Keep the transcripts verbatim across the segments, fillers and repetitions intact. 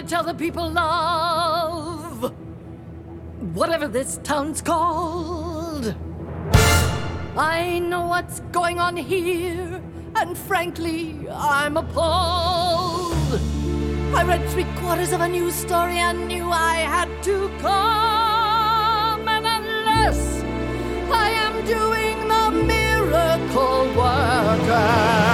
tell the people love whatever this town's called. I know what's going on here, and frankly, I'm appalled. I read three quarters of a news story and knew I had to come. And unless I am doing the miracle worker,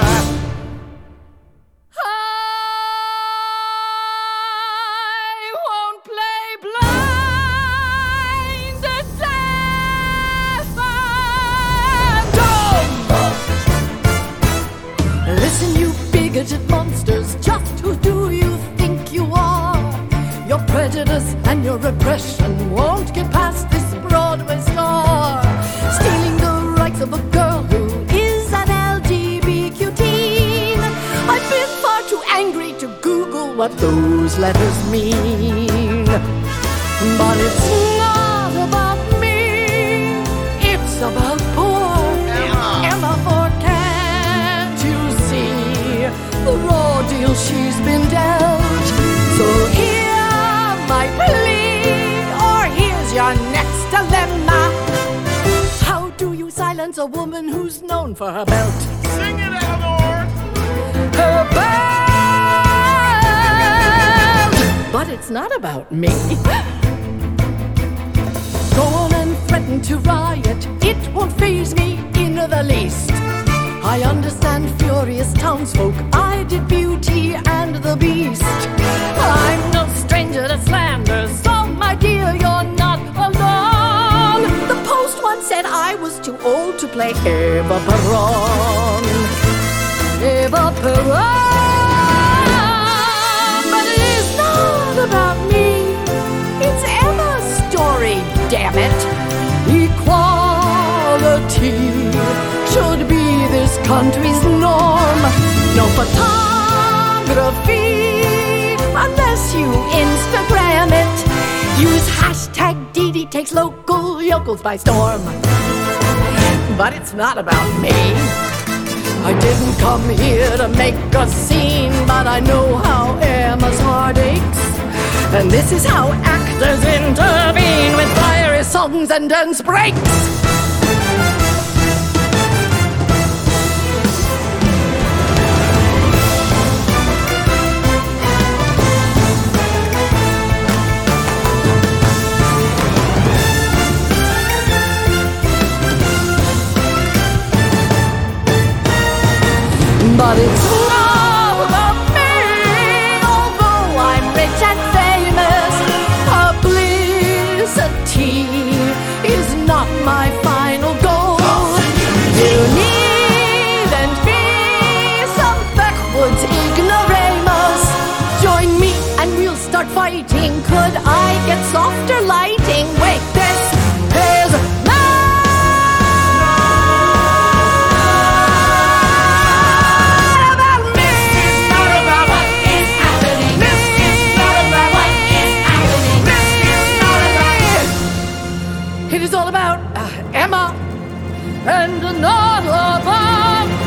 monsters, just who do you think you are? Your prejudice and your repression won't get past this Broadway star. Stealing the rights of a girl who is an L G B T Q teen. I've been far too angry to Google what those letters mean. But it's not about me, it's about poor Emma, Emma for can't you see the raw deal she's been dealt? So hear my plea, or here's your next dilemma. How do you silence a woman who's known for her belt? Sing it, Eleanor! Her belt! But it's not about me. Go on and threaten to riot, it won't faze me in the least. I understand furious townsfolk, I did Beauty and the Beast. I'm no stranger to slander, so my dear, you're not alone. The Post once said I was too old to play Eva Peron. Eva Peron. But it is not about me, it's Emma's story, damn it. Equality should be this country's norm. No photography unless you Instagram it. Use hashtag D D takes local yokels by storm. But it's not about me. I didn't come here to make a scene, but I know how Emma's heart aches. And this is how actors intervene with fiery songs and dance breaks. But it's not about me, although I'm rich and famous. Publicity is not my final goal. You needn't be some backwoods ignoramus. Join me and we'll start fighting. Could I get softer lighting? Wait, this is It is all about uh, Emma and not about